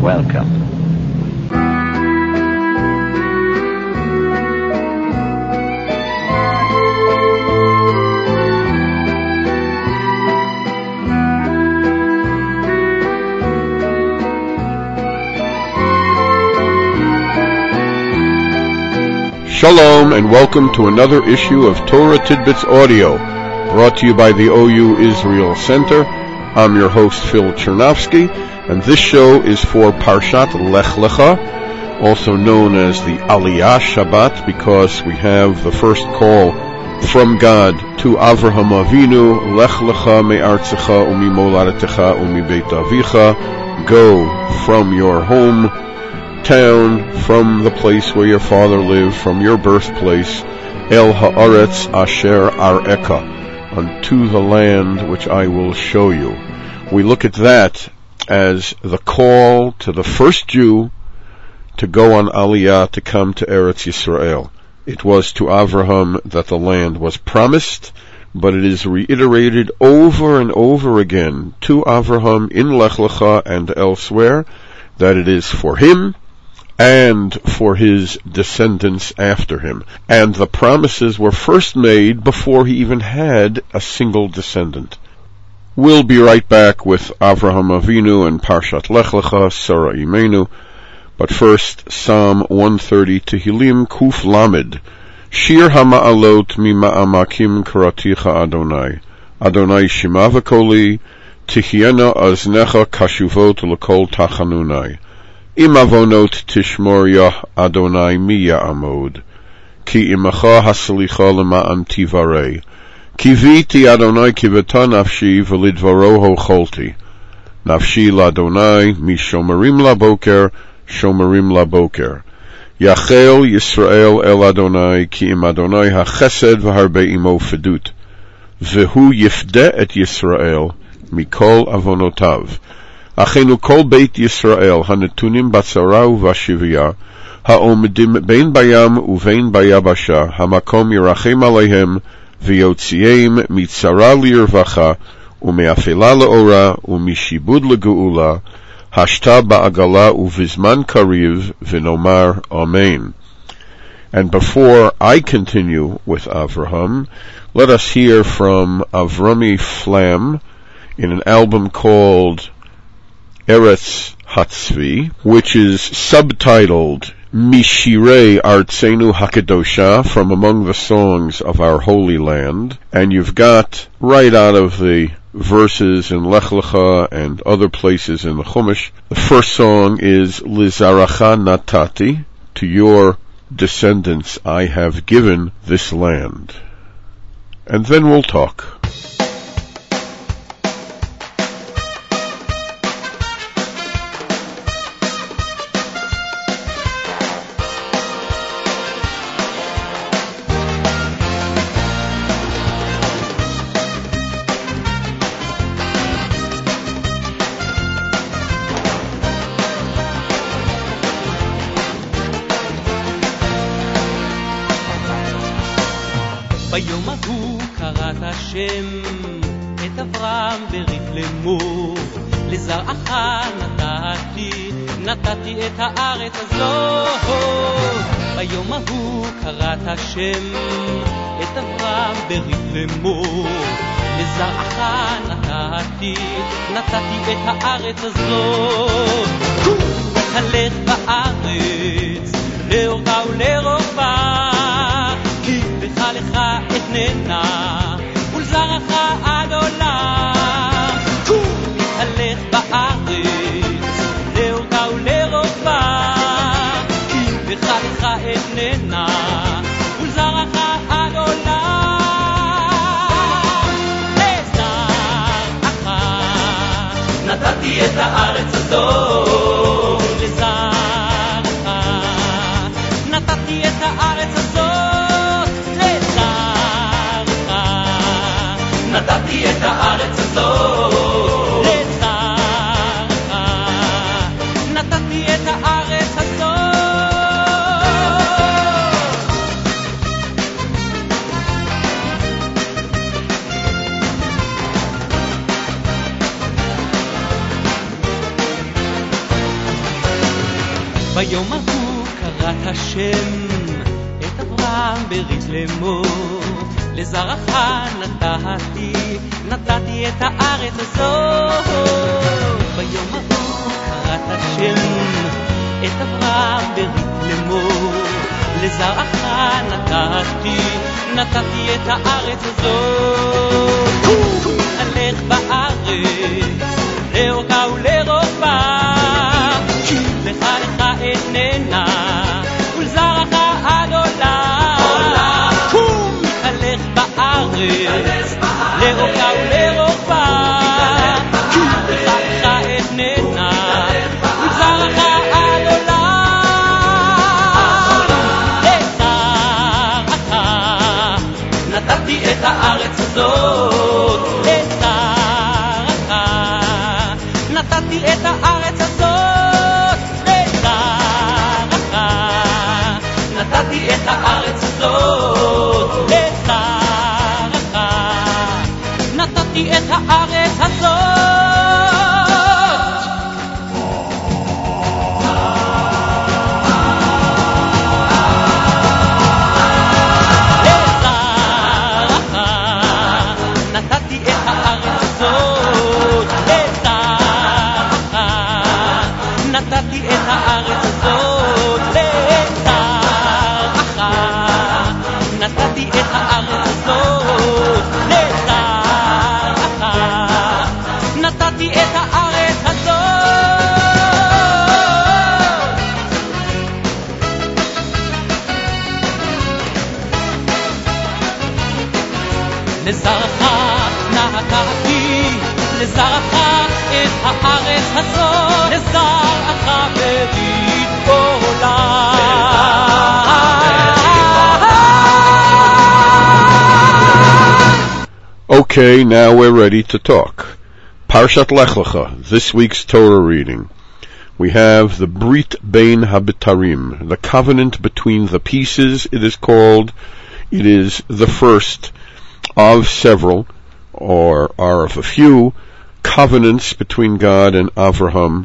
Welcome. Shalom and welcome to another issue of Torah Tidbits Audio, brought to you by the OU Israel Center. I'm your host Phil Chernovsky, and this show is for Parshat Lech Lecha, also known as the Aliyah Shabbat, because we have the first call from God to Avraham Avinu, Lech Lecha me'artzecha u'mimoladetecha u'mibeit avicha, go from your home town, from the place where your father lived, from your birthplace, El Haaretz Asher Ar'eka, unto the land which I will show you. We look at that as the call to the first Jew to go on Aliyah, to come to Eretz Yisrael. It was to Avraham that the land was promised, but it is reiterated over and over again to Avraham in Lech Lecha and elsewhere that it is for him and for his descendants after him. And the promises were first made before he even had a single descendant. We'll be right back with Avraham Avinu and Parshat Lech Lecha, Sarah Imenu. But first, Psalm 130, Tehillim Kuf Lamed. Shir HaMa'alot Mima'amakim Karaticha Adonai. Adonai Shema V'koli, Tihiena Aznecha Kashuvot L'kol Tachanunai. Im avonot tishmor yah Adonai mi ya'amod, ki imacha haslicha lema'an tivarei. Kiviti Adonai kiveta nafshi v'lidvaro hocholti. Nafshi l'Adonai mi shomerim laboker, shomerim laboker. Yachel Yisrael el Adonai, ki im Adonai hachesed v'harbe imo fedut. Vehu yifde et Yisrael mikol avonotav. Achenu kol beit Yisrael hanetunim batzara uvashivya haomedim bein bayam uvein bayabasha hamakom yirachem aleihem v'yotziim mitzara lirvacha umeafela leora umishibud legeula hashta ba'agala uvizman kariv v'nomar amen. And before I continue with Avraham, let us hear from Avrami Flam in an album called Eretz Hatzvi, which is subtitled Mishirei Artzenu Hakadosha, from among the songs of our Holy Land. And you've got, right out of the verses in Lech Lecha and other places in the Chumash, the first song is Lizaracha Natati, to your descendants I have given this land. And then we'll talk. ביום ההוא קראת השם את אברהם ברית לאמור, לזרעך נתתי את הארץ הזאת. ביום ההוא קראת השם את אברהם ברית לאמור, לזרעך נתתי את הארץ הזאת. הלך בארץ לאורכה ולרוחבה, כי בך לך אתננה ולזרעך עד עולם. הלך בארץ לאורכה ולרוחבה, כי בך לך אתננה ולזרעך עד עולם. לזרעך נתתי את הארץ הזאת, לזרעך נתתי את הארץ הזאת, לזרעך נתתי את הארץ הזאת, לזרעך נתתי את הארץ הזאת. ביום ההוא קראת השם את אברהם ברית לאמור, לזרעך נתתי את הארץ הזאת. ביום ההוא קראת השם את אברהם ברית לאמור, לזרעך נתתי את הארץ הזאת. הלך בארץ לאורכה ולרוחבה, כי לך אתננה ולזרעך עד עולם. הלך בארץ לאורכה ולרוחבה, כי לך אתננה ולזרעך עד עולם. לזרעך נתתי את הארץ הזאת, לזרעך נתתי את הארץ הזאת, לזרעך נתתי את הארץ הזאת, לזרעך נתתי את הארץ הזאת. נתתי את הארץ הזאת, לזרעך נתתי את הארץ הזאת, לזרעך נתתי את הארץ הזאת. לזרעך נתתי, לזרעך את הארץ הזאת, לזרעך ברית עולם. Okay, now we're ready to talk. Parshat Lech Lecha, this week's Torah reading. We have the Brit Bein HaBetarim, the covenant between the pieces, it is called. It is the first of several, or of a few, covenants between God and Avraham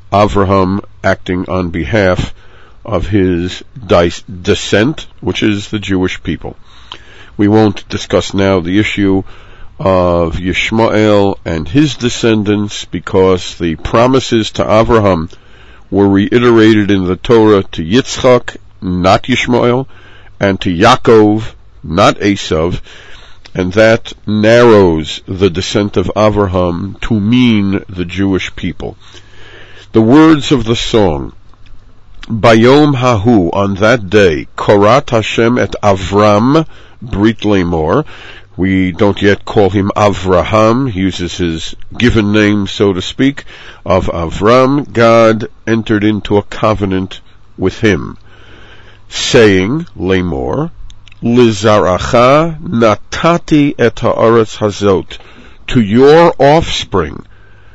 acting on behalf of his descent, which is the Jewish people. We won't discuss now the issue of Yishmael and his descendants, because the promises to Avraham were reiterated in the Torah to Yitzchak, not Yishmael, and to Yaakov, not Esav, and that narrows the descent of Avraham to mean the Jewish people. The words of the song, Bayom Hahu, on that day, Korat Hashem et Avram Brit Lemor. We don't yet call him Avraham. He uses his given name, so to speak, of Avram. God entered into a covenant with him, saying, Lemor, Lizaracha natati et haaretz hazot, to your offspring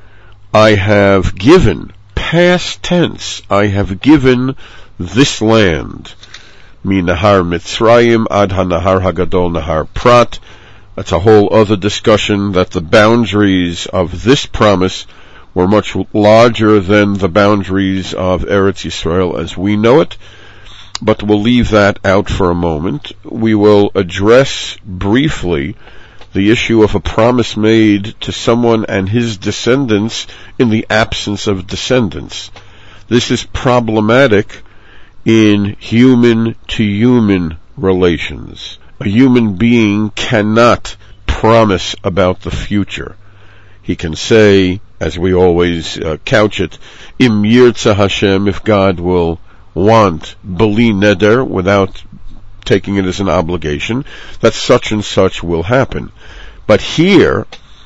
I have given, past tense, I have given this land. Mi Nahar Mitzrayim ad hanahar hagadol Nahar Prat. That's a whole other discussion, that the boundaries of this promise were much larger than the boundaries of Eretz Yisrael as we know it. But we'll leave that out for a moment. We will address briefly the issue of a promise made to someone and his descendants in the absence of descendants. This is problematic in human-to-human relations. A human being cannot promise about the future. He can say, as we always couch it, Im Yirtzeh Hashem, if God will want, Beli Neder, without taking it as an obligation, that such and such will happen. But here,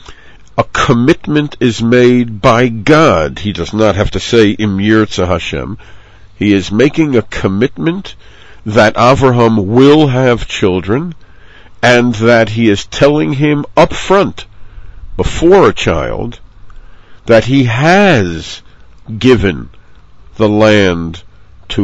a commitment is made by God. He does not have to say, Im Yirtzeh Hashem. He is making a commitment that Avraham will have children, and that he is telling him up front, before a child, that he has given the land to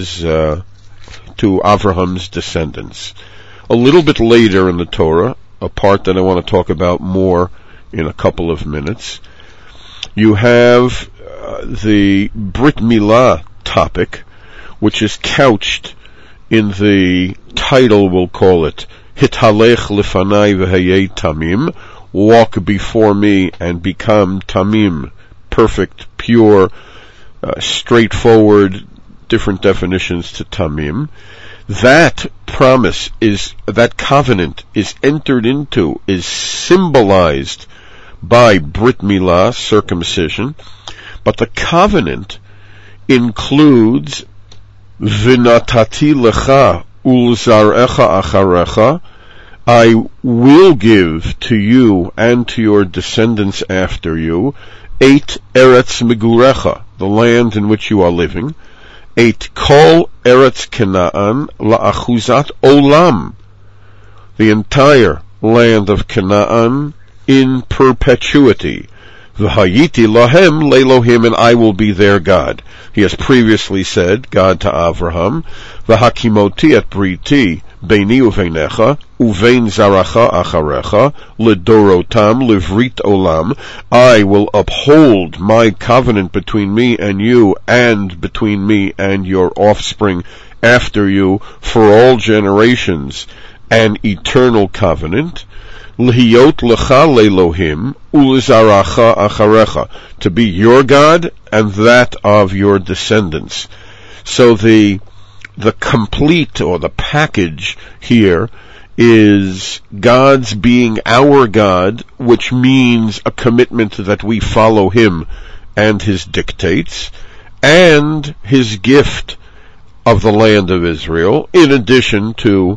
Avraham's descendants. A little bit later in the Torah, a part that I want to talk about more in a couple of minutes, you have the Brit Milah topic, which is couched in the title, we'll call it, Hitalech Lifanai V'Hayei Tamim, walk before me and become Tamim, perfect, pure, straightforward, different definitions to Tamim. That promise that covenant is entered into, is symbolized by Brit Milah, circumcision, but the covenant includes V'natati lecha ulzarecha acharecha, I will give to you and to your descendants after you 8 Eretz Megurecha, the land in which you are living, 8 Kol Eretz Canaan la'achuzat olam, the entire land of Canaan in perpetuity. V'hayiti lahem le'Elohim, and I will be their God. He has previously said, God to Avraham, V'hakimoti et briti beini uveinecha, uvein zaracha acharecha, ledorotam livrit olam, I will uphold my covenant between me and you, and between me and your offspring after you, for all generations, an eternal covenant. L'hiyot lecha le'Elohim u'lizaracha acharecha, to be your God and that of your descendants. So the complete, or the package here, is God's being our God, which means a commitment that we follow Him and His dictates, and His gift of the land of Israel, in addition to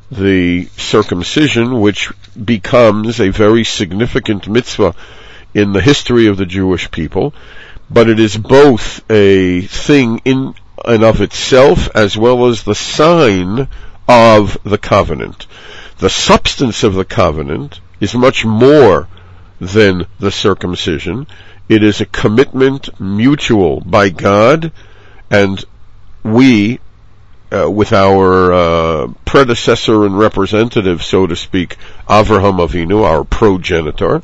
the circumcision, which becomes a very significant mitzvah in the history of the Jewish people, but it is both a thing in and of itself as well as the sign of the covenant. The substance of the covenant is much more than the circumcision. It is a commitment mutual by God and we, with our predecessor and representative, so to speak, Avraham Avinu, our progenitor,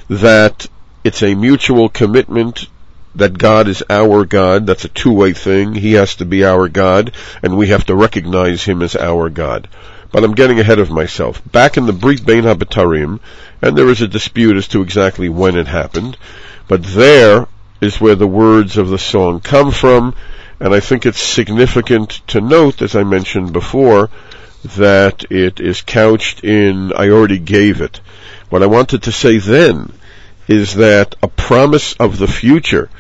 that it's a mutual commitment that God is our God. That's a two-way thing. He has to be our God, and we have to recognize Him as our God. But I'm getting ahead of myself. Back in the Brit Bein HaBetarim, and there is a dispute as to exactly when it happened, but there is where the words of the song come from, and I think it's significant to note, as I mentioned before, that it is couched in, I already gave it. What I wanted to say then is that a promise of the future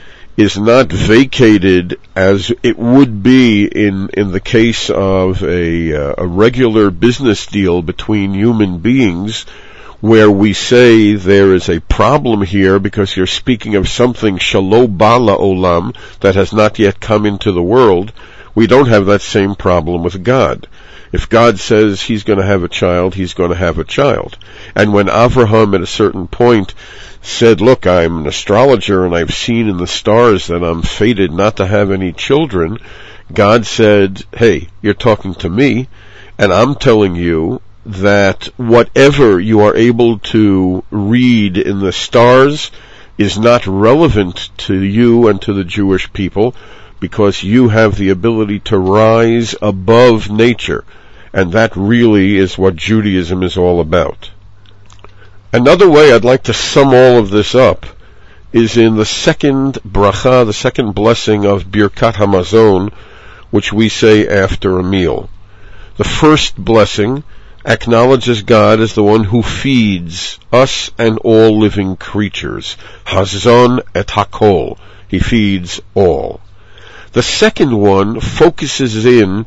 is not vacated as it would be in the case of a regular business deal between human beings, where we say there is a problem here because you're speaking of something shelo bala olam, that has not yet come into the world. We don't have that same problem with God. If God says He's going to have a child, He's going to have a child. And when Avraham at a certain point said, look, I'm an astrologer and I've seen in the stars that I'm fated not to have any children, God said, hey, you're talking to me, and I'm telling you that whatever you are able to read in the stars is not relevant to you and to the Jewish people, because you have the ability to rise above nature, and that really is what Judaism is all about. Another way I'd like to sum all of this up is in the second bracha, the second blessing of Birkat Hamazon, which we say after a meal. The first blessing acknowledges God as the one who feeds us and all living creatures. Hazon et hakol. He feeds all. The second one focuses in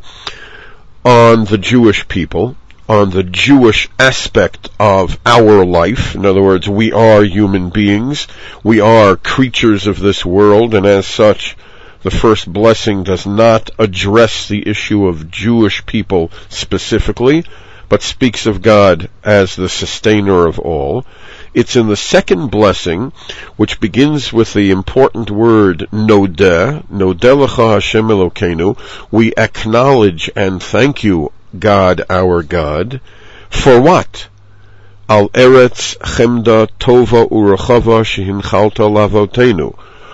on the Jewish people, on the Jewish aspect of our life. In other words, we are human beings. We are creatures of this world, and as such, the first blessing does not address the issue of Jewish people specifically, but speaks of God as the sustainer of all. It's in the second blessing, which begins with the important word nodeh, nodeh lecha Hashem Elokeinu, we acknowledge and thank you, God, our God. For what? Al eretz chemda tova urachava shehinchalta lavotenu.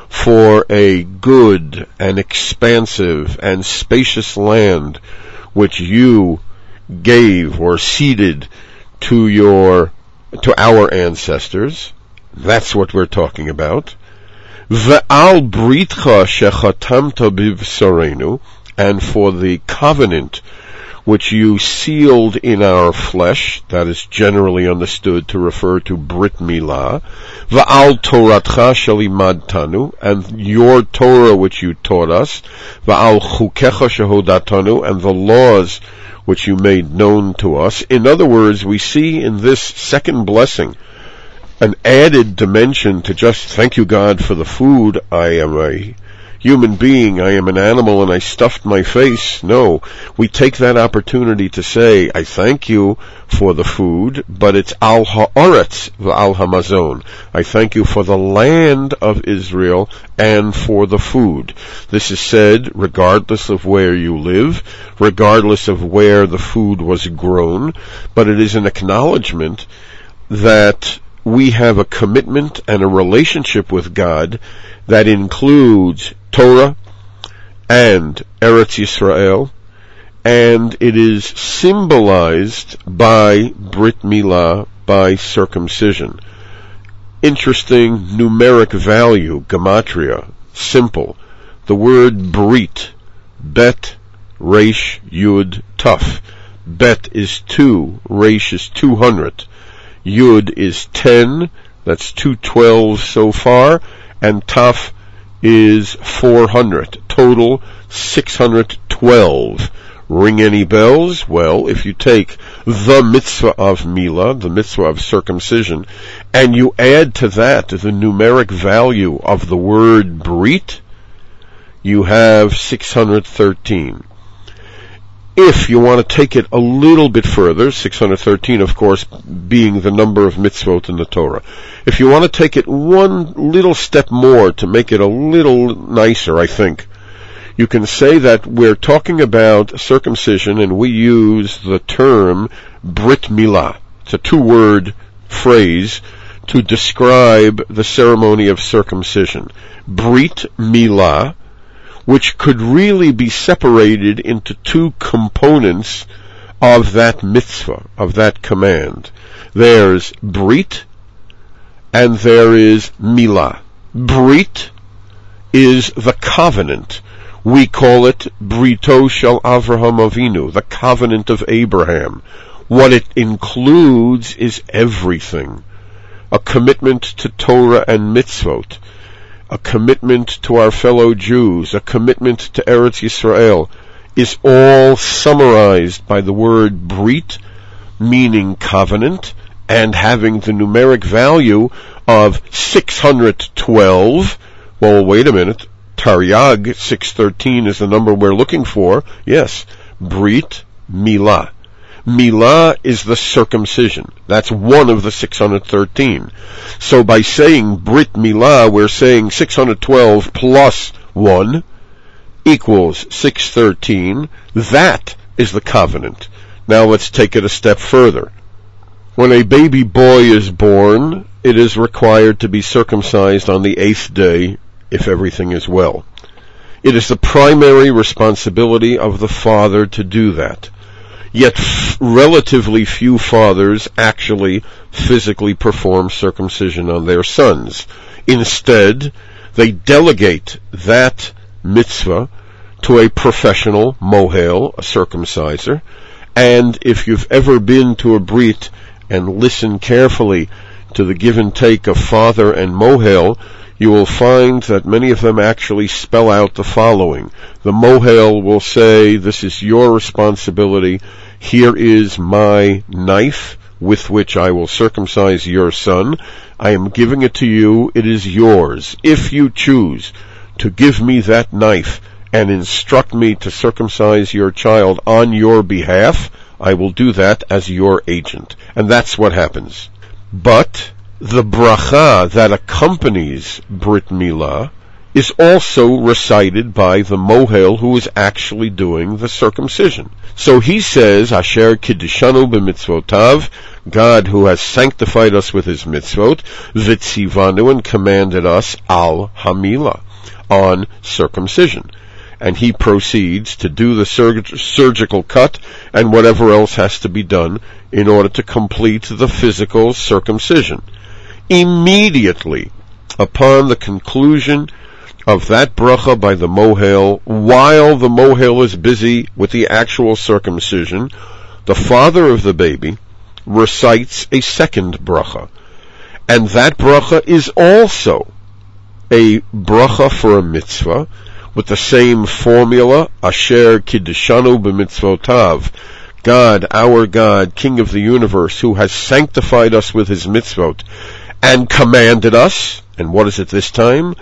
for a good and expansive and spacious land which you gave or ceded to our ancestors. That's what we're talking about. Ve'al britcha shechatamta bivsorenu, and for the covenant which you sealed in our flesh, that is generally understood to refer to Brit Milah. Va'al Toratcha shelimadtanu, and your Torah which you taught us. Va'al Chukecha shehodatanu, and the laws which you made known to us. In other words, we see in this second blessing an added dimension to just thank you God for the food. I am a human being, I am an animal, and I stuffed my face. No, we take that opportunity to say, I thank you for the food, but it's al ha'aretz v'al hamazon. I thank you for the land of Israel and for the food. This is said regardless of where you live, regardless of where the food was grown, but it is an acknowledgement that we have a commitment and a relationship with God that includes Torah and Eretz Yisrael, and it is symbolized by Brit Milah, by circumcision. Interesting numeric value, gematria, simple. The word Brit, Bet, Resh, Yud, Taf. Bet is 2, Resh is 200. Yud is 10, that's 212 so far, and Taf is 400. Total 612. Ring any bells? Well, if you take the mitzvah of Milah, the mitzvah of circumcision, and you add to that the numeric value of the word Brit, you have 613. If you want to take it a little bit further, 613 of course being the number of mitzvot in the Torah. If you want to take it one little step more to make it a little nicer, I think, you can say that we're talking about circumcision and we use the term Brit Milah. It's a 2-word phrase to describe the ceremony of circumcision. Brit Milah, which could really be separated into 2 components of that mitzvah, of that command. There's Brit, and there is Milah. Brit is the covenant. We call it Brito Shel Avraham Avinu, the covenant of Abraham. What it includes is everything. A commitment to Torah and mitzvot, a commitment to our fellow Jews, a commitment to Eretz Yisrael, is all summarized by the word Brit, meaning covenant, and having the numeric value of 612. Well, wait a minute. Taryag 613 is the number we're looking for. Yes, Brit Milah. Milah is the circumcision. That's one of the 613. So by saying Brit Milah, we're saying 612 plus 1 equals 613. That is the covenant. Now let's take it a step further. When a baby boy is born, it is required to be circumcised on the 8th day if everything is well. It is the primary responsibility of the father to do that. Yet relatively few fathers actually physically perform circumcision on their sons. Instead, they delegate that mitzvah to a professional mohel, a circumciser, and if you've ever been to a brit and listened carefully to the give and take of father and mohel, you will find that many of them actually spell out the following. The mohel will say, this is your responsibility. Here is my knife with which I will circumcise your son. I am giving it to you. It is yours. If you choose to give me that knife and instruct me to circumcise your child on your behalf, I will do that as your agent. And that's what happens. But the bracha that accompanies Brit Milah is also recited by the mohel who is actually doing the circumcision. So he says, Asher kiddishanu b'mitzvotav, God who has sanctified us with his mitzvot, v'tzivanu, and commanded us al hamila, on circumcision. And he proceeds to do the surgical cut and whatever else has to be done in order to complete the physical circumcision. Immediately upon the conclusion of that bracha by the mohel, while the mohel is busy with the actual circumcision, the father of the baby recites a second bracha. And that bracha is also a bracha for a mitzvah, with the same formula, Asher kiddishanu b'mitzvotav, God, our God, King of the universe, who has sanctified us with his mitzvot, and commanded us, and what is it this time?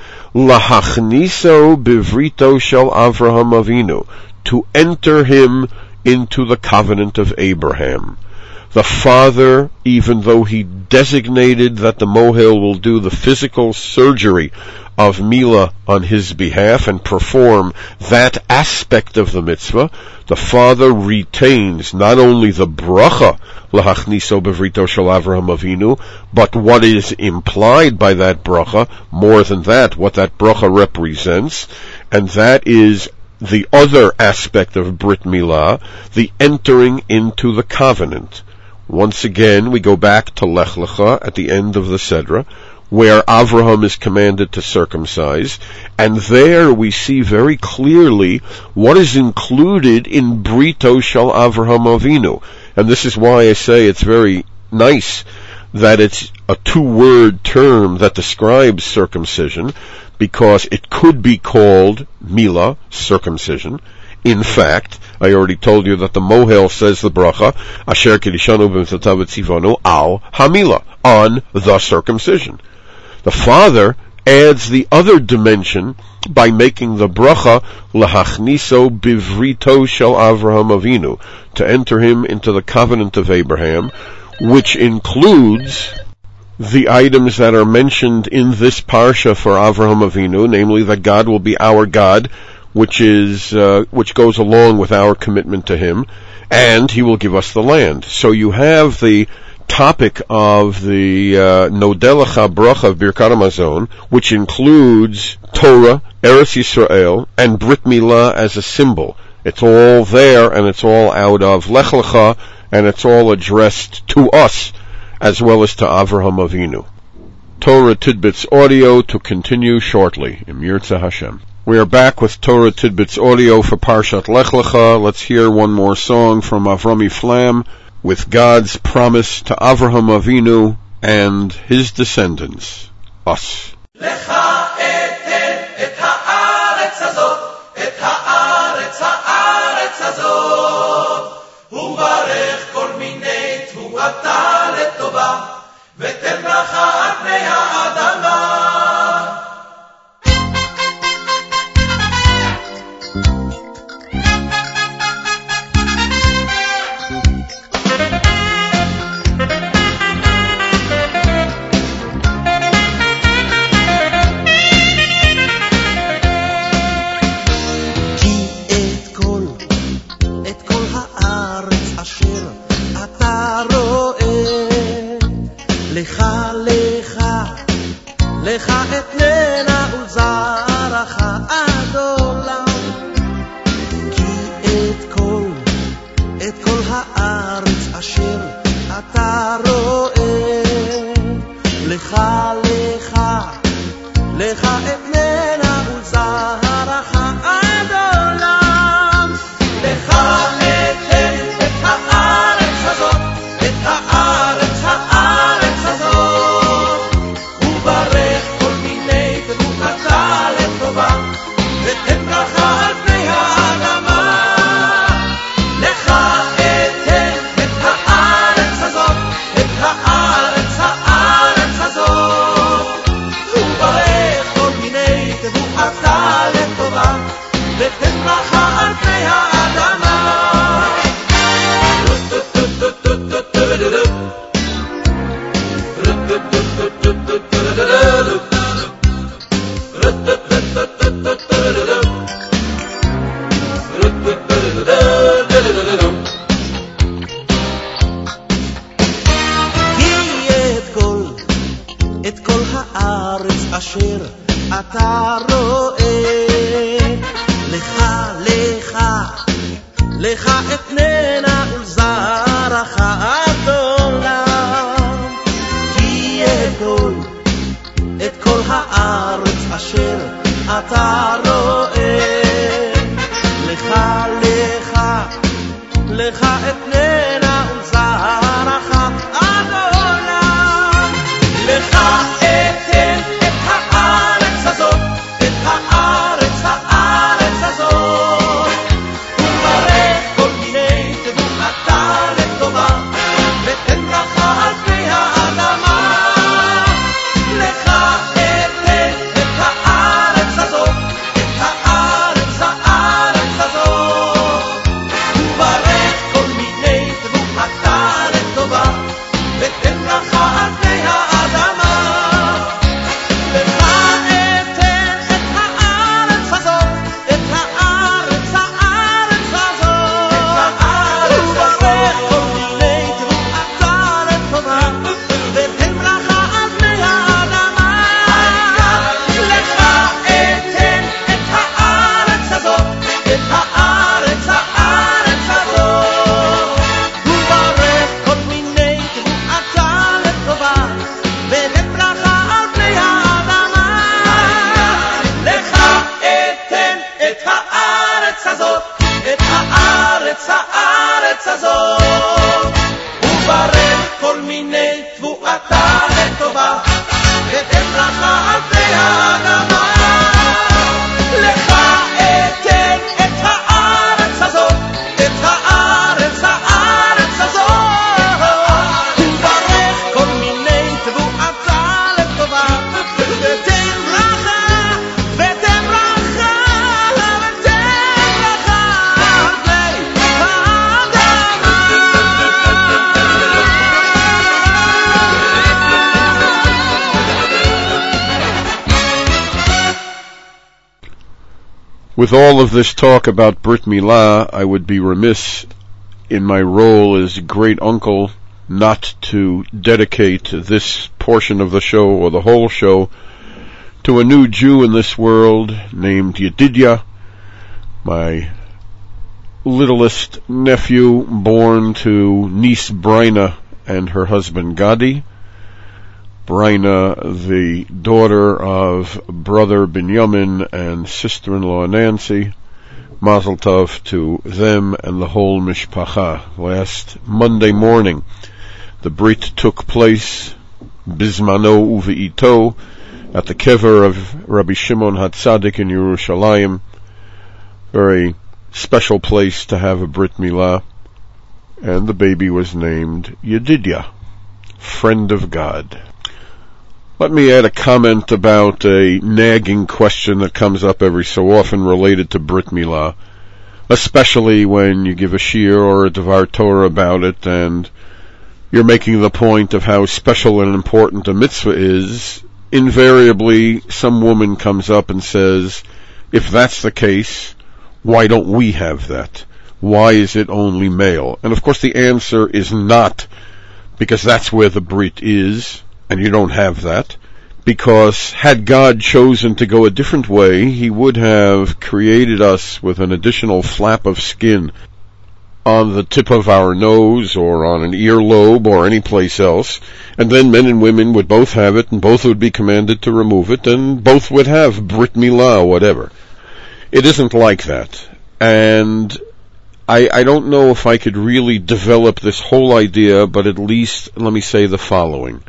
Lahachniso bivrito shel Avraham Avinu, to enter him into the covenant of Abraham. The father, even though he designated that the mohel will do the physical surgery of Mila on his behalf and perform that aspect of the mitzvah, the father retains not only the bracha, Lahachniso bevrito shel Avraham Avinu, but what is implied by that bracha, more than that, what that bracha represents, and that is the other aspect of Brit Milah, the entering into the covenant. Once again, we go back to Lech Lecha at the end of the Sedra, where Avraham is commanded to circumcise, and there we see very clearly what is included in Brito Shel Avraham Avinu. And this is why I say it's very nice that it's a two-word term that describes circumcision, because it could be called Mila, circumcision. In fact, I already told you that the mohel says the bracha, Asher kiddishanu b'mitzvotav v'tzivanu al hamila, on the circumcision. The father adds the other dimension by making the bracha lahachniso bivrito shel Avraham Avinu, to enter him into the covenant of Abraham, which includes the items that are mentioned in this parsha for Avraham Avinu, namely that God will be our God, which goes along with our commitment to him, and he will give us the land. So you have the topic of the Nodelecha bracha of Birkat Hamazon, which includes Torah, Eretz Yisrael, and Brit Milah as a symbol. It's all there, and it's all out of Lech Lecha, and it's all addressed to us, as well as to Avraham Avinu. Torah Tidbits audio to continue shortly, Im Yirtzeh Hashem. We are back with Torah Tidbits audio for Parshat Lech Lecha. Let's hear one more song from Avrami Flam with God's promise to Avraham Avinu and his descendants, us. Lecha eter et haaretz hazot, et haaretz hazot, uvarech kol minei tvuata letova, v'ten bracha al pnei ha'adama. לך אתננה ולזרעך עד עולם, כי את כל הארץ אשר אתה רואה, לך אתננה ולזרעך עד עולם. לך אתן את הארץ הזאת, את הארץ הזאת, וברך כל מיני תבואתה לטובה, ותן ברכה על פני האדמה. לך אתן את הארץ הזאת, את הארץ הזאת, וברך כל מיני תבואתה לטובה, ותן ברכה על פני האדמה. את כל הארץ אשר אתה רואה, לך אתננה ולזרעך עד עולם. כי את כל הארץ אשר אתה רואה, לך אתננה ולזרעך עד עולם. לך אתן את הארץ הזאת, את הארץ הזאת, וברך כל מיני תבואתה לטובה, ותן ברכה על פני האדמה. לך אתן את הארץ הזאת, את הארץ הזאת, וברך כל מיני תבואתה לטובה, ותן ברכה על פני האדמה. הארץ הזאת, וברך כל מיני תבואתה לטובה, ותן ברכה על פני האדמה. לך אתן את הארץ הזאת, את הארץ הזאת, וברך כל מיני תבואתה לטובה, ותן ברכה, ותן ברכה, With all of this talk about Brit Milah, I would be remiss in my role as great uncle not to dedicate this portion of the show, or the whole show, to a new Jew in this world named Yedidia, my littlest nephew born to niece Brina and her husband Gadi. Brina, the daughter of brother Binyamin and sister-in-law Nancy. Mazel tov to them and the whole mishpacha. Last Monday morning, the brit took place, Bizmano uve'ito, at the kever of Rabbi Shimon HaTzadik in Yerushalayim. Very special place to have a Brit Milah. And the baby was named Yedidia, friend of God. Let me add a comment about a nagging question that comes up every so often related to Brit Milah, especially when you give a shiur or a Devar Torah about it and you're making the point of how special and important a mitzvah is. Invariably, some woman comes up and says, if that's the case, why don't we have that? Why is it only male? And of course the answer is not because that's where the Brit is, and you don't have that, because had God chosen to go a different way, he would have created us with an additional flap of skin on the tip of our nose or on an earlobe or any place else, and then men and women would both have it, and both would be commanded to remove it, and both would have Brit Milah or whatever. It isn't like that. And I don't know if I could really develop this whole idea, but at least let me say the following.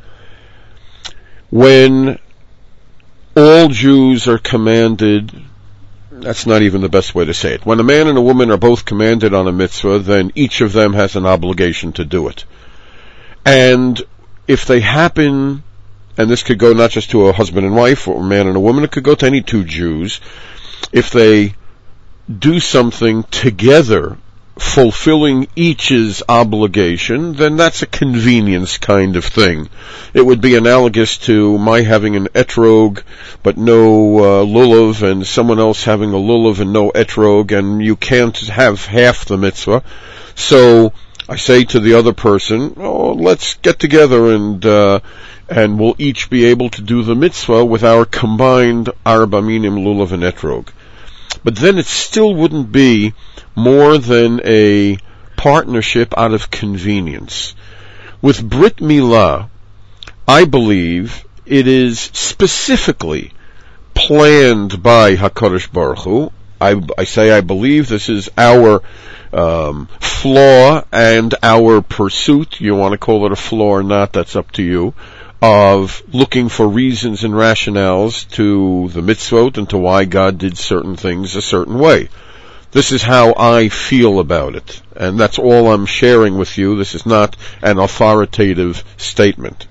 When all Jews are commanded, that's not even the best way to say it. When a man and a woman are both commanded on a mitzvah, then each of them has an obligation to do it. And if they happen, and this could go not just to a husband and wife, or a man and a woman, it could go to any two Jews, if they do something together fulfilling each's obligation, then that's a convenience kind of thing. It would be analogous to my having an etrog but no lulav, and someone else having a lulav and no etrog, and you can't have half the mitzvah. So I say to the other person, oh, let's get together and we'll each be able to do the mitzvah with our combined arba minim lulav and etrog. But then it still wouldn't be more than a partnership out of convenience. With Brit Milah, I believe it is specifically planned by HaKadosh Baruch Hu. I say I believe this is our flaw and our pursuit. You want to call it a flaw or not, that's up to you, of looking for reasons and rationales to the mitzvot and to why God did certain things a certain way. This is how I feel about it, and that's all I'm sharing with you. This is not an authoritative statement.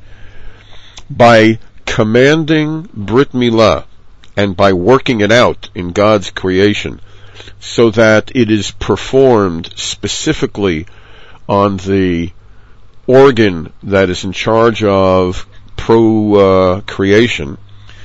By commanding Brit Milah and by working it out in God's creation so that it is performed specifically on the organ that is in charge of procreation,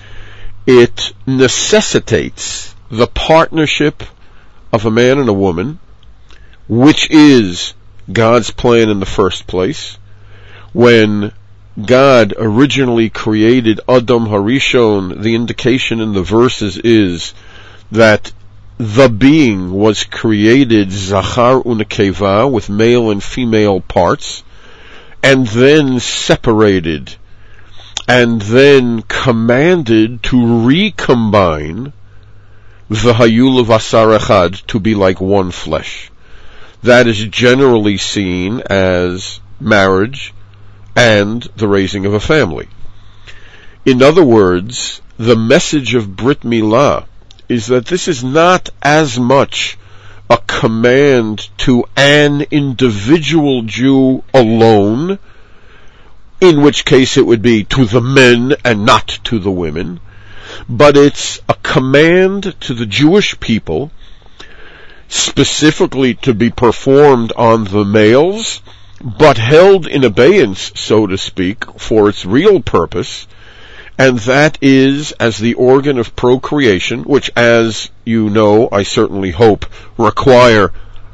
it necessitates the partnership of a man and a woman, which is God's plan in the first place. When God originally created Adam Harishon, the indication in the verses is that the being was created Zachar u'Nekeva, with male and female parts, and then separated, and then commanded to recombine V'hayu levasar echad, to be like one flesh. That is generally seen as marriage and the raising of a family. In other words, the message of Brit Milah is that this is not as much a command to an individual Jew alone, in which case it would be to the men and not to the women, but it's a command to the Jewish people, specifically to be performed on the males, but held in abeyance, so to speak, for its real purpose, and that is as the organ of procreation, which, as you know, I certainly hope, requires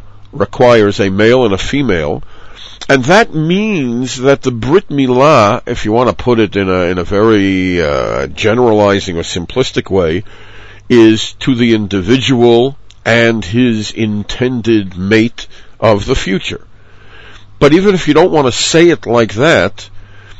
a male and a female. And that means that the Brit Milah, if you want to put it in a very generalizing or simplistic way, is to the individual and his intended mate of the future. But even if you don't want to say it like that,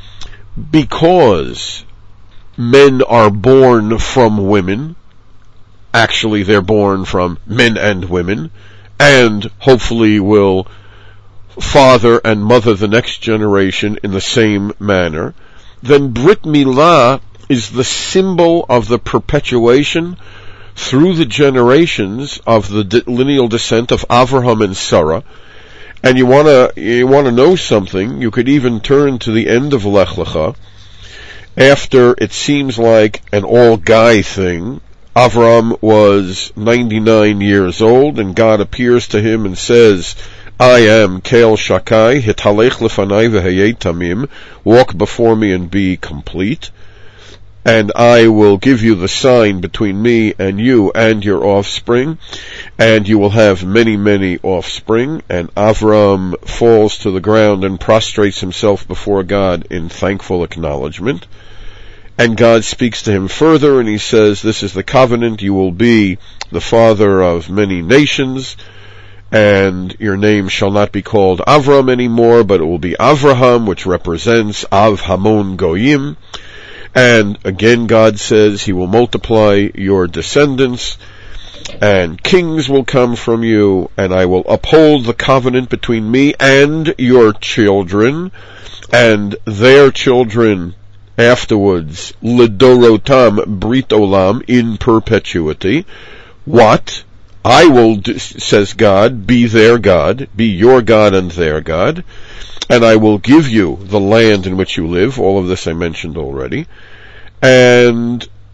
because men are born from women, actually they're born from men and women, and hopefully will father and mother the next generation in the same manner, then Brit Milah is the symbol of the perpetuation through the generations of the lineal descent of Avraham and Sarah. And you want to know something, you could even turn to the end of Lech Lecha. After it seems like an all-guy thing, Avraham was 99 years old, and God appears to him and says, I am Kael Shakai, Hitalech Lefanai V'Hayei Tamim, walk before me and be complete, and I will give you the sign between me and you and your offspring, and you will have many, many offspring. And Avram falls to the ground and prostrates himself before God in thankful acknowledgement. And God speaks to him further, and he says, this is the covenant, you will be the father of many nations, and your name shall not be called Avram anymore, but it will be Avraham, which represents Av Hamon Goyim. And again God says he will multiply your descendants, and kings will come from you, and I will uphold the covenant between me and your children, and their children afterwards, Lidorotam Brit Olam, in perpetuity. What? I will, says God, be their God, be your God and their God, and I will give you the land in which you live. All of this I mentioned already. And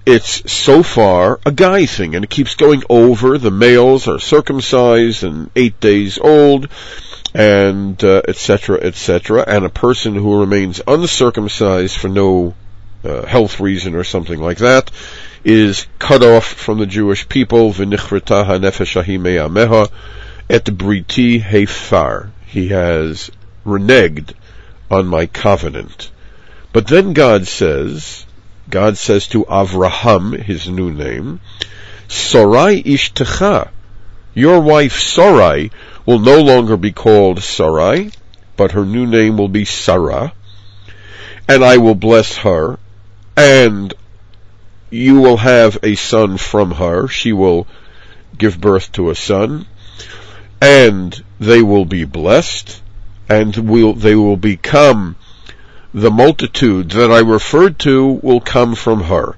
it's so far a guy thing, and it keeps going over. The males are circumcised and 8 days old, and etc., etc., and a person who remains uncircumcised for no health reason or something like that is cut off from the Jewish people. V'nichreta hanefesh ahi me'ameha et briti hefar. He has reneged on my covenant. But then God says to Avraham, his new name, Sarai ishtecha, your wife Sarai will no longer be called Sarai, but her new name will be Sarah, and I will bless her, and you will have a son from her. She will give birth to a son, and they will be blessed, and they will become the multitude that I referred to will come from her.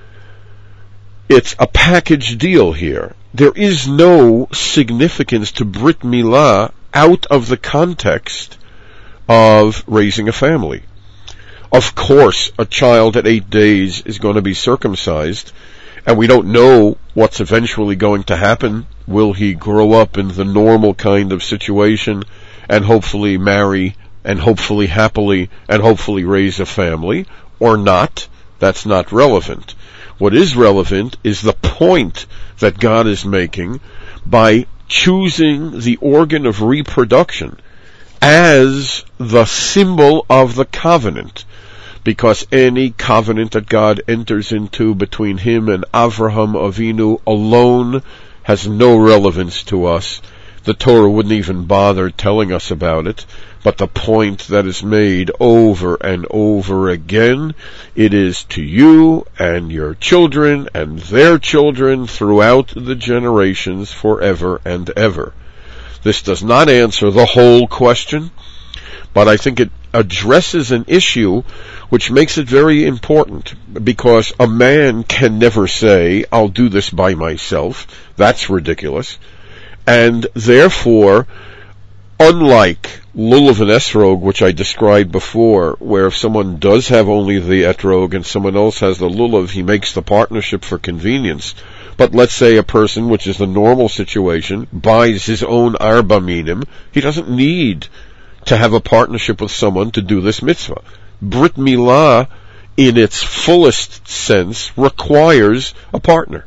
It's a package deal here. There is no significance to Brit Milah out of the context of raising a family. Of course, a child at 8 days is going to be circumcised, and we don't know what's eventually going to happen. Will he grow up in the normal kind of situation and hopefully marry and hopefully happily and hopefully raise a family, or not? That's not relevant. What is relevant is the point that God is making by choosing the organ of reproduction as the symbol of the covenant, because any covenant that God enters into between him and Avraham Avinu alone has no relevance to us. The Torah wouldn't even bother telling us about it, but the point that is made over and over again, it is to you and your children and their children throughout the generations forever and ever. This does not answer the whole question, but I think it addresses an issue which makes it very important, because a man can never say, I'll do this by myself. That's ridiculous. And therefore, unlike lulav and esrog, which I described before, where if someone does have only the etrog and someone else has the lulav, he makes the partnership for convenience. But let's say a person, which is the normal situation, buys his own arba minim, he doesn't need to have a partnership with someone to do this mitzvah. Brit Milah, in its fullest sense, requires a partner.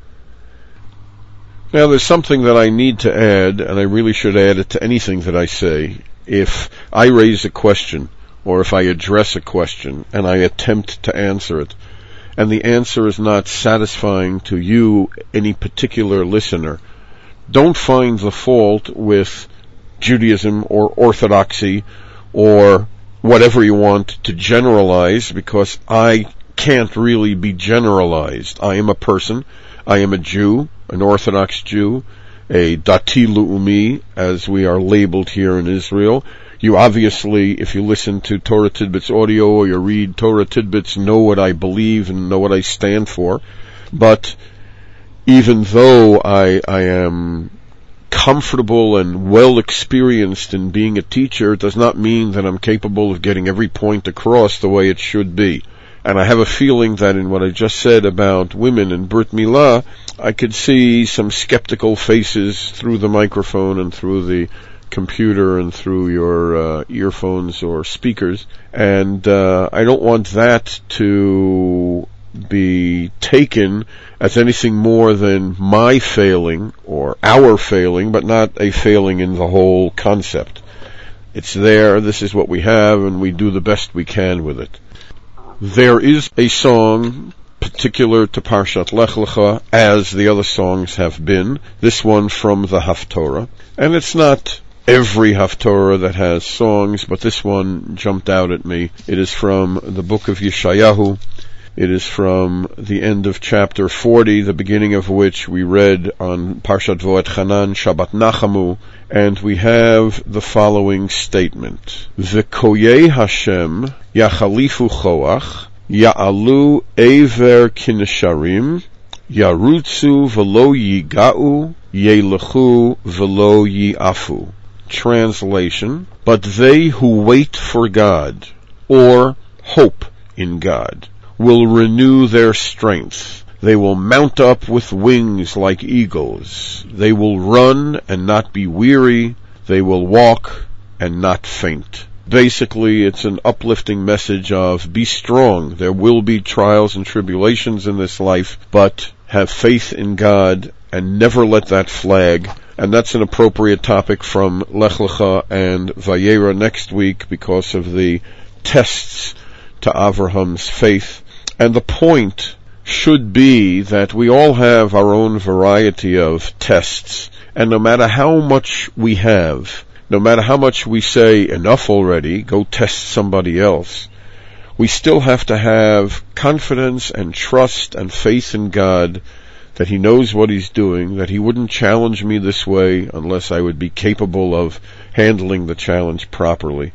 Now, there's something that I need to add, and I really should add it to anything that I say. If I raise a question, or if I address a question, and I attempt to answer it, and the answer is not satisfying to you, any particular listener, don't find the fault with Judaism or Orthodoxy or whatever you want to generalize, because I can't really be generalized. I am a person. I am a Jew, an Orthodox Jew, a Dati Lu'umi, as we are labeled here in Israel. You obviously, if you listen to Torah Tidbits audio or you read Torah Tidbits, know what I believe and know what I stand for. But even though I am comfortable and well experienced in being a teacher, it does not mean that I'm capable of getting every point across the way it should be. And I have a feeling that in what I just said about women and Brit Milah, I could see some skeptical faces through the microphone and through the computer and through your earphones or speakers. And I don't want that to be taken as anything more than my failing or our failing, but not a failing in the whole concept. It's there, this is what we have, and we do the best we can with it. There is a song particular to Parshat Lech Lecha, as the other songs have been, this one from the Haftorah, and it's not every Haftorah that has songs, but this one jumped out at me. It is from the book of Yeshayahu. It is from the end of chapter 40, the beginning of which we read on Parshat Vo'et-Chanan, Shabbat Nachamu, and we have the following statement. V'koyei Hashem yachalifu choach, ya'alu ever kinesharim, yarutzu v'lo yiga'u, yelechu v'lo yi'afu. Translation, but they who wait for God, or hope in God, will renew their strength. They will mount up with wings like eagles. They will run and not be weary. They will walk and not faint. Basically, it's an uplifting message of be strong. There will be trials and tribulations in this life, but have faith in God and never let that flag. And that's an appropriate topic from Lech Lecha and Vayera next week because of the tests to Avraham's faith. And the point should be that we all have our own variety of tests, and no matter how much we have, no matter how much we say enough already, go test somebody else, we still have to have confidence and trust and faith in God that He knows what He's doing, that He wouldn't challenge me this way unless I would be capable of handling the challenge properly.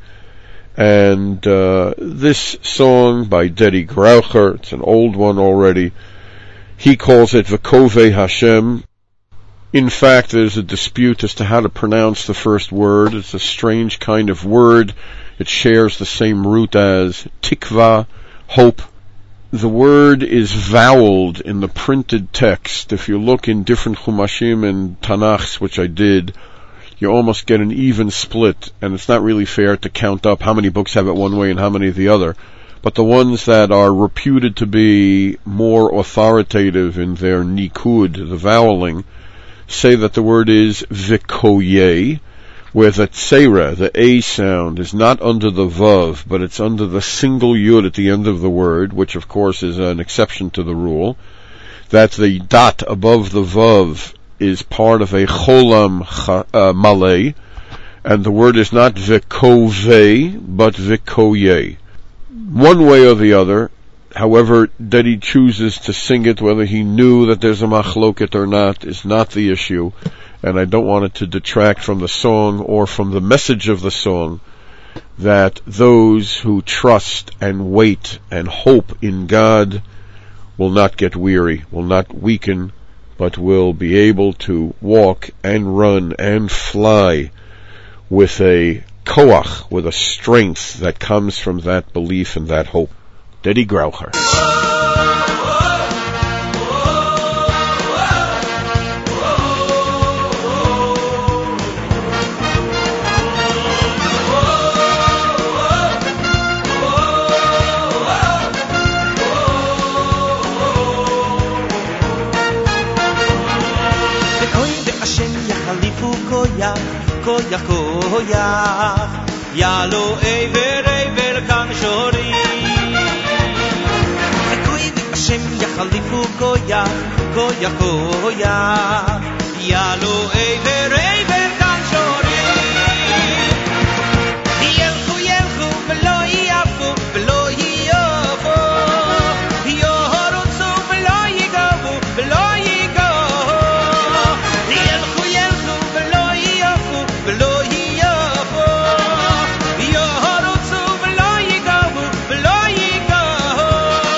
And this song by Dedi Graucher, it's an old one already, he calls it V'kovei Hashem. In fact, there's a dispute as to how to pronounce the first word. It's a strange kind of word. It shares the same root as tikva, hope. The word is voweled in the printed text. If you look in different Chumashim and Tanachs, which I did, you almost get an even split, and it's not really fair to count up how many books have it one way and how many the other. But the ones that are reputed to be more authoritative in their nikud, the voweling, say that the word is vikoye, where the tsera, the A sound, is not under the vav, but it's under the single yud at the end of the word, which of course is an exception to the rule, that the dot above the vav is part of a cholam malay, and the word is not vikove, but vikoye. One way or the other, however Dedi chooses to sing it, whether he knew that there's a machloket or not, is not the issue, and I don't want it to detract from the song or from the message of the song, that those who trust and wait and hope in God will not get weary, will not weaken, but will be able to walk and run and fly with a koach, with a strength that comes from that belief and that hope. Dedi Graucher. Koyach, koyach, yalo eiver kan shori. Zekoy Hashem yachalifu koyach, koyach, koyach, yalo eiver kan shori. Yelchu velo yafu, velo yafu, yorotzu velo yigavu, velo yigavu. Yelchu velo yafu, velo yafu, yorotzu velo yigavu, velo yigavu.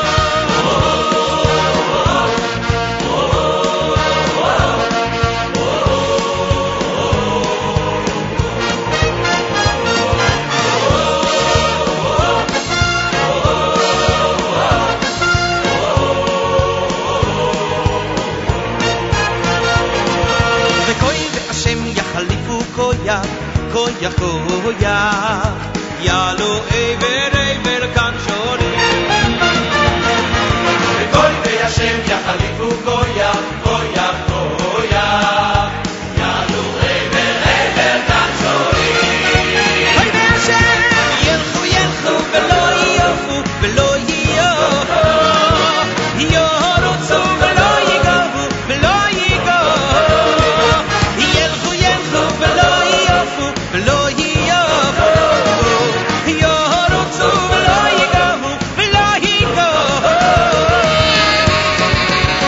Koyach, koyach, yalo eiver kan shori. Kol Hashem yachalifu koyach, koyach, koyach, yalo eiver kan shori. Kol Hashem yelchu velo yafu, velo yafu, yorotzu velo yigavu, velo yigavu. Yelchu velo velo yafu, yorotzu velo yigavu, velo yigavu.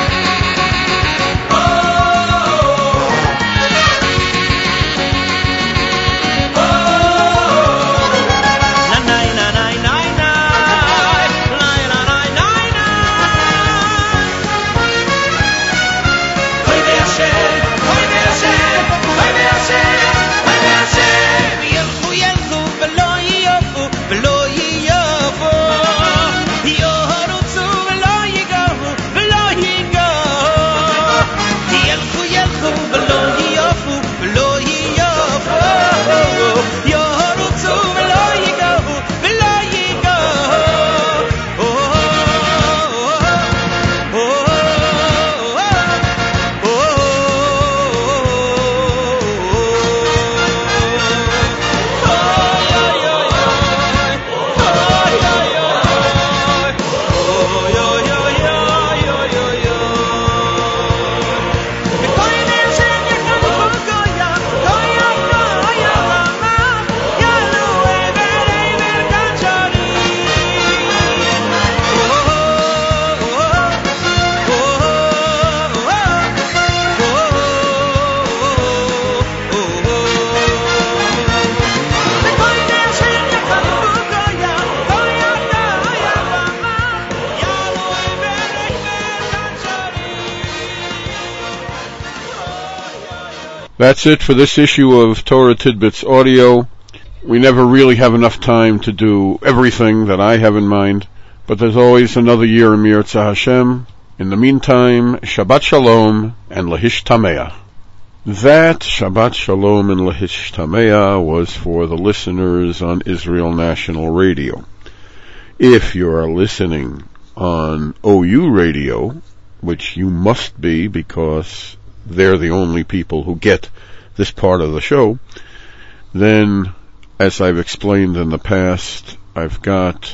That's it for this issue of Torah Tidbits Audio. We never really have enough time to do everything that I have in mind, but there's always another year in Yirtzeh Hashem. In the meantime, Shabbat Shalom and Lahishtameah. That Shabbat Shalom and Lahishtameah was for the listeners on Israel National Radio. If you are listening on OU Radio, which you must be because they're the only people who get this part of the show, then, as I've explained in the past, I've got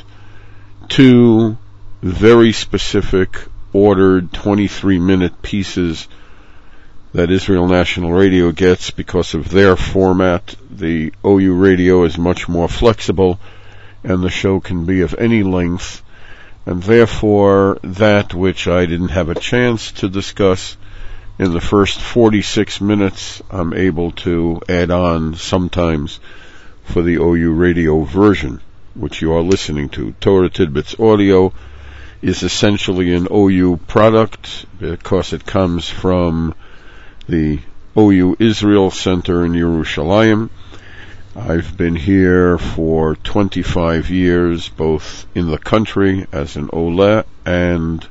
two very specific ordered 23-minute pieces that Israel National Radio gets because of their format. The OU Radio is much more flexible, and the show can be of any length, and therefore that which I didn't have a chance to discuss in the first 46 minutes, I'm able to add on sometimes for the OU Radio version, which you are listening to. Torah Tidbits Audio is essentially an OU product because it comes from the OU Israel Center in Yerushalayim. I've been here for 25 years, both in the country as an Oleh and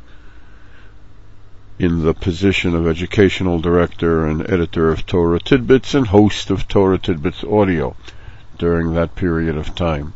in the position of educational director and editor of Torah Tidbits and host of Torah Tidbits Audio during that period of time.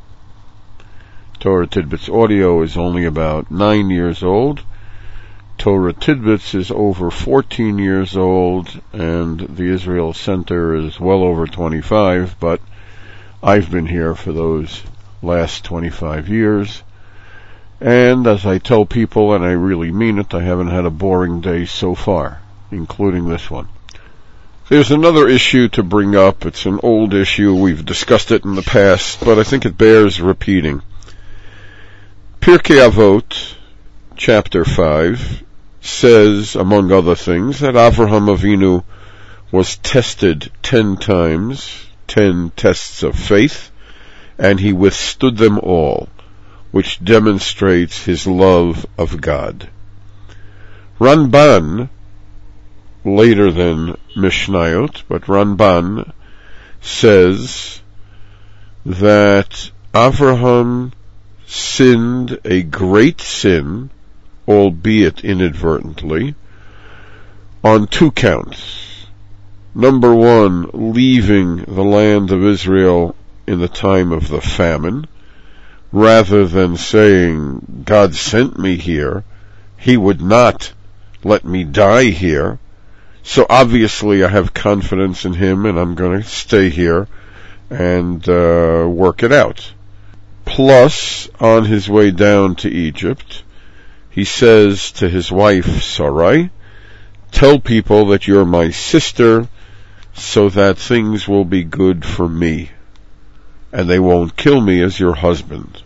Torah Tidbits Audio is only about 9 years old. Torah Tidbits is over 14 years old, and the Israel Center is well over 25, but I've been here for those last 25 years. And as I tell people, and I really mean it, I haven't had a boring day so far, including this one. There's another issue to bring up. It's an old issue. We've discussed it in the past, but I think it bears repeating. Pirkei Avot, chapter 5, says, among other things, that Avraham Avinu was tested 10 times, 10 tests of faith, and he withstood them all, which demonstrates his love of God. Ramban, later than Mishnayot, but Ramban says that Avraham sinned a great sin, albeit inadvertently, on 2 counts. Number 1, leaving the land of Israel in the time of the famine. Rather than saying, God sent me here, he would not let me die here, so obviously I have confidence in him and I'm going to stay here and work it out. Plus, on his way down to Egypt, he says to his wife Sarai, tell people that you're my sister so that things will be good for me, and they won't kill me as your husband.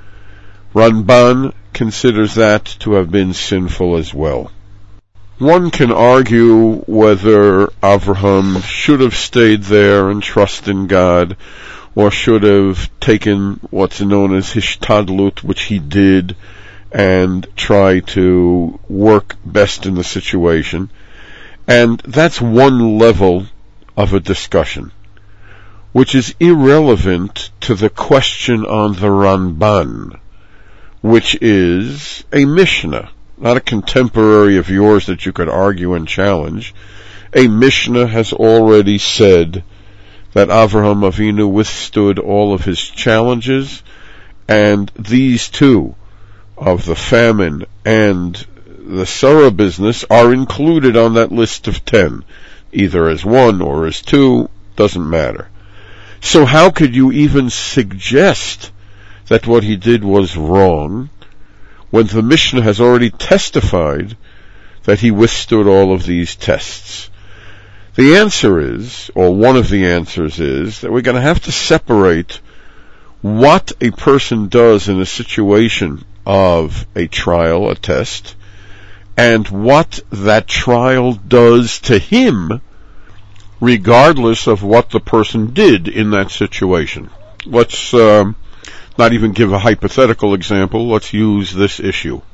Ramban considers that to have been sinful as well. One can argue whether Avraham should have stayed there and trust in God, or should have taken what's known as hishtadlut, which he did, and try to work best in the situation. And that's one level of a discussion, which is irrelevant to the question on the Ramban, which is a Mishnah, not a contemporary of yours that you could argue and challenge, A Mishnah has already said that Avraham Avinu withstood all of his challenges, and these two, of the famine and the Sarah business, are included on that list of 10, either as 1 or as 2, doesn't matter. So how could you even suggest that what he did was wrong when the Mishnah has already testified that he withstood all of these tests? The answer is, or one of the answers is, that we're going to have to separate what a person does in a situation of a trial, a test, and what that trial does to him, regardless of what the person did in that situation. Let's not even give a hypothetical example. Let's use this issue.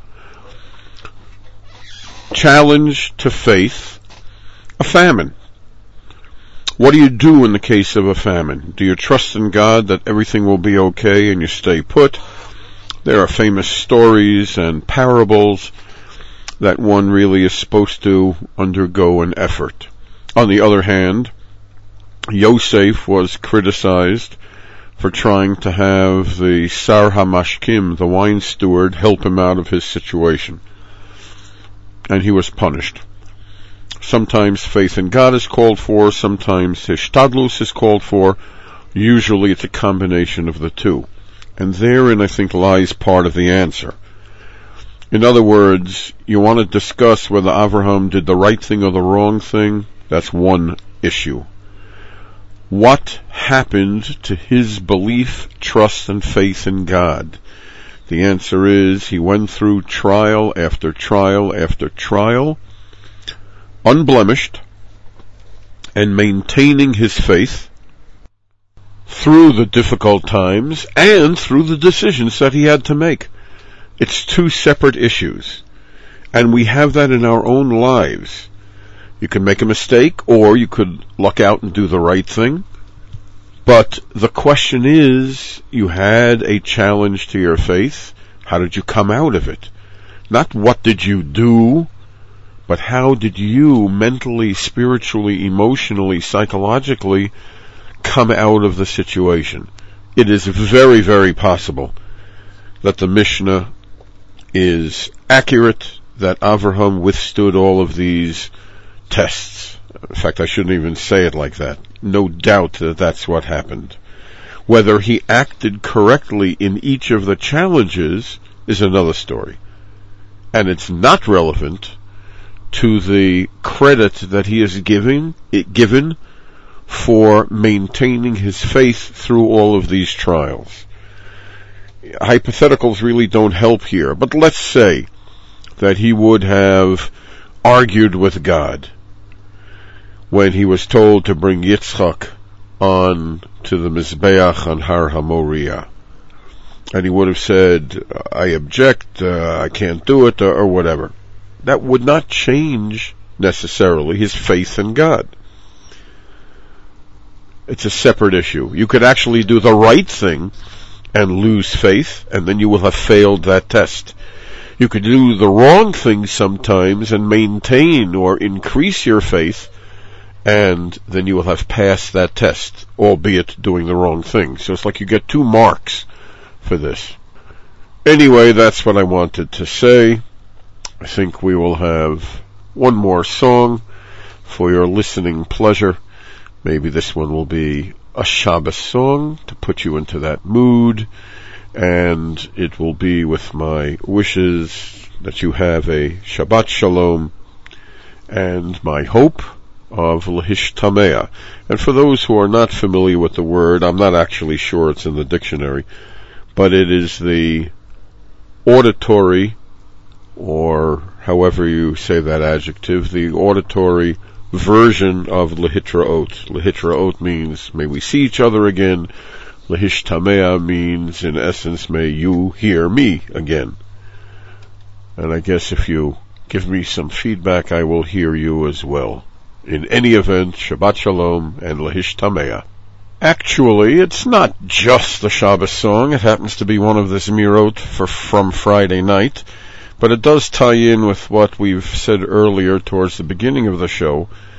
Challenge to faith, a famine. What do you do in the case of a famine? Do you trust in God that everything will be okay and you stay put? There are famous stories and parables that one really is supposed to undergo an effort. On the other hand, Yosef was criticized for trying to have the Sar HaMashkim, the wine steward, help him out of his situation. And he was punished. Sometimes faith in God is called for, sometimes hishtadlus is called for. Usually it's a combination of the two. And therein, I think, lies part of the answer. In other words, you want to discuss whether Avraham did the right thing or the wrong thing. That's one issue. What happened to his belief, trust, and faith in God? The answer is he went through trial after trial after trial, unblemished, and maintaining his faith through the difficult times and through the decisions that he had to make. It's two separate issues, and we have that in our own lives. You can make a mistake, or you could luck out and do the right thing. But the question is, you had a challenge to your faith. How did you come out of it? Not what did you do, but how did you mentally, spiritually, emotionally, psychologically come out of the situation? It is very, very possible that the Mishnah is accurate, that Avraham withstood all of these tests. In fact, I shouldn't even say it like that. No doubt that that's what happened. Whether he acted correctly in each of the challenges is another story. And it's not relevant to the credit that he is given for maintaining his faith through all of these trials. Hypotheticals really don't help here, but let's say that he would have argued with God when he was told to bring Yitzchak on to the Mizbeach on Har HaMoriah. And he would have said, I object, I can't do it, or whatever. That would not change necessarily his faith in God. It's a separate issue. You could actually do the right thing and lose faith, and then you will have failed that test. You could do the wrong thing sometimes and maintain or increase your faith, and then you will have passed that test, albeit doing the wrong thing. So it's like you get 2 marks for this. Anyway, that's what I wanted to say. I think we will have one more song for your listening pleasure. Maybe this one will be a Shabbos song to put you into that mood, and it will be with my wishes that you have a Shabbat Shalom and my hope of L'Hishtamea. And for those who are not familiar with the word, I'm not actually sure it's in the dictionary, but it is the auditory, or however you say that adjective, the auditory version of Lehitraot. Lehitraot means, may we see each other again. Lehishtamea means, in essence, may you hear me again. And I guess if you give me some feedback, I will hear you as well. In any event, Shabbat Shalom and Lehishtamea. Actually, it's not just the Shabbos song. It happens to be one of the Zmirot from Friday night. But it does tie in with what we've said earlier towards the beginning of the show,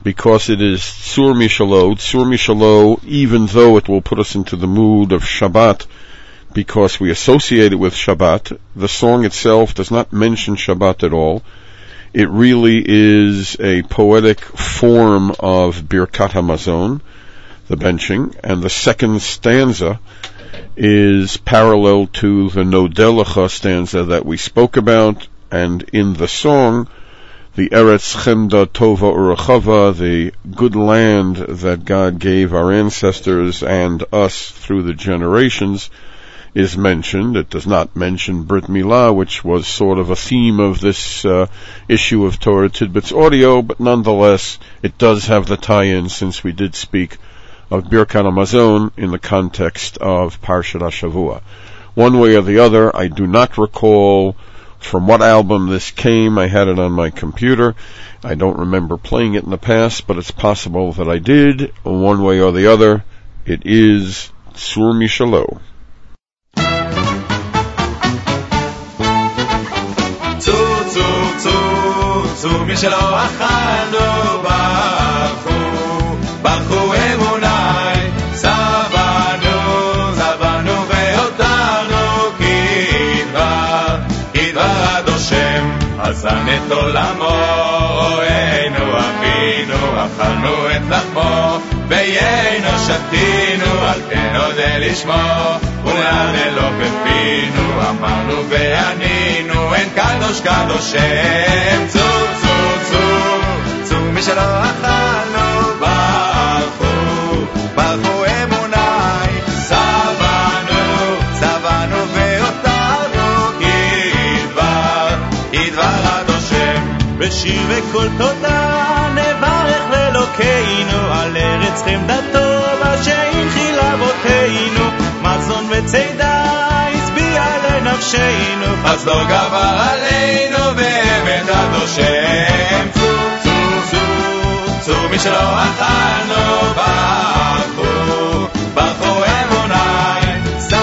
because it is Tzur Mishalo. Tzur Mishalo, even though it will put us into the mood of Shabbat, because we associate it with Shabbat, the song itself does not mention Shabbat at all. It really is a poetic form of Birkat HaMazon, the benching, and the second stanza is parallel to the Nodelecha stanza that we spoke about, and in the song, the Eretz Chemda Tova Urachava, the good land that God gave our ancestors and us through the generations, is mentioned. It does not mention Brit Milah, which was sort of a theme of this issue of Torah Tidbits Audio, but nonetheless, it does have the tie-in, since we did speak of Birkat HaMazon in the context of Parshat HaShavua. One way or the other, I do not recall from what album this came. I had it on my computer. I don't remember playing it in the past, but it's possible that I did. One way or the other, it is Tzur Mishalo. צור משלו אכלנו ברכו אמוני סבנו ואותנו כדבר אדושם עשן את עולמו רואינו אבינו אכלנו את לחמו ביינו שתינו על כן עוד לשמו ולעמלו בפינו אמרנו וענינו אין קדוש קדושם צור משלו אכלנו ברכו אמוני סבנו ואותנו כדבר אדושם בשיר וכל תודה נברך לאלוקינו על ארץ חמדתו אשר הנחיל אבותינו מזון וצידה הצביע לנפשנו חסדו גבר עלינו ואמת אדושם צור משלו אכלנו ברכו אמוני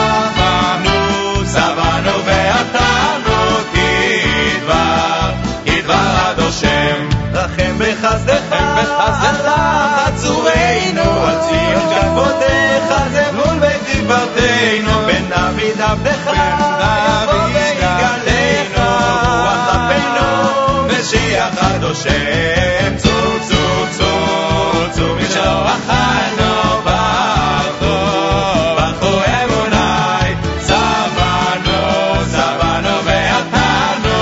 סבנו ואותנו כדבר אדושם רחם בחסדך על צורנו על ציון כבודך זמול ותפארתנו בן דוד עבדך יבוא ויגלך רוח אפנו משיח אדושם צור משלו אכלנו ברכו אמוני סבנו ואותנו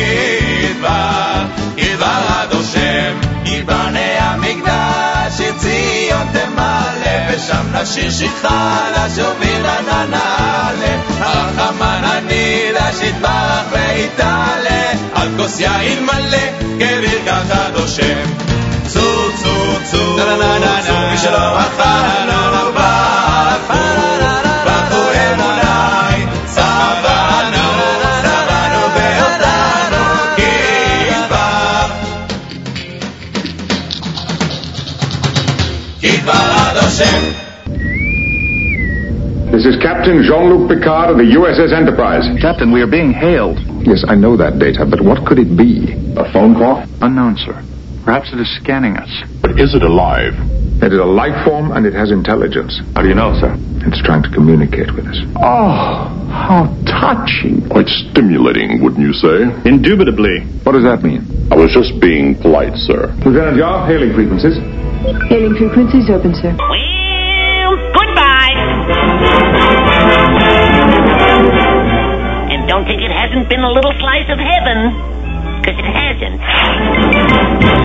כדבר אדושם ייבנה המקדש ציון תמלא ושם נשיר שירה לשוביל נעלה הרחמן אני שיתברך ויתעלה על כוס יין מלא כברכת אדושם צור משלו אכלנו ברכו אמוני סבנו ואותנו כדבר אדושם. This is Captain Jean-Luc Picard of the USS Enterprise. Captain, we are being hailed. Yes, I know that, Data, but what could it be? A phone call? Unknown, sir. Perhaps it is scanning us. But is it alive? It is a life form and it has intelligence. How do you know, sir? It's trying to communicate with us. Oh, how touching. Quite stimulating, wouldn't you say? Indubitably. What does that mean? I was just being polite, sir. Lieutenant Yar, hailing frequencies. Hailing frequencies open, sir. Well, goodbye. And don't think it hasn't been a little slice of heaven, because it hasn't.